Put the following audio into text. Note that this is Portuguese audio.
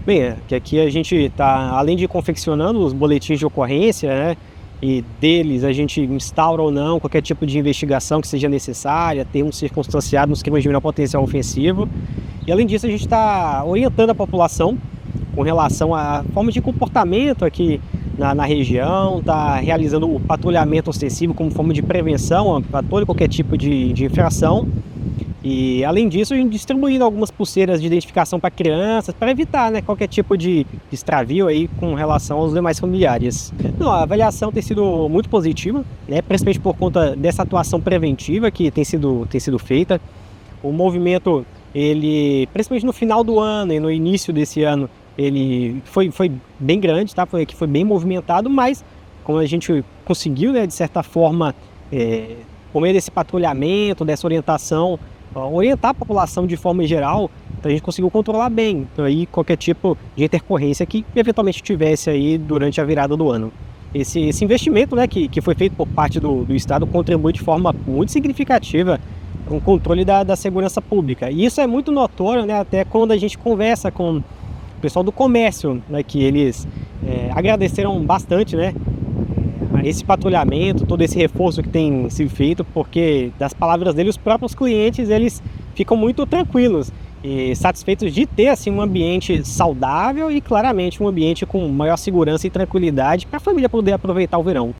Bem, que aqui a gente está, além de confeccionando os boletins de ocorrência, né, e deles a gente instaura ou não qualquer tipo de investigação que seja necessária, termos circunstanciados nos crimes de menor potencial ofensivo. E além disso, a gente está orientando a população com relação à forma de comportamento aqui na região, está realizando o patrulhamento ostensivo como forma de prevenção para todo e qualquer tipo de infração. E além disso, a gente distribuindo algumas pulseiras de identificação para crianças, para evitar, né, qualquer tipo de extravio aí com relação aos demais familiares. Não, a avaliação tem sido muito positiva, né, principalmente por conta dessa atuação preventiva que tem sido feita. O movimento, ele, principalmente no final do ano e no início desse ano, ele foi bem grande, tá? Foi bem movimentado, mas como a gente conseguiu, né, de certa forma, por meio desse patrulhamento, dessa orientação, orientar a população de forma geral, então a gente conseguiu controlar bem então, aí, qualquer tipo de intercorrência que eventualmente tivesse aí durante a virada do ano. Esse investimento, né, que foi feito por parte do Estado contribui de forma muito significativa com o controle da segurança pública. E isso é muito notório, né, até quando a gente conversa com o pessoal do comércio, né, que eles agradeceram bastante, né, esse patrulhamento, todo esse reforço que tem sido feito, porque das palavras dele, os próprios clientes, eles ficam muito tranquilos e satisfeitos de ter assim um ambiente saudável e claramente um ambiente com maior segurança e tranquilidade para a família poder aproveitar o verão.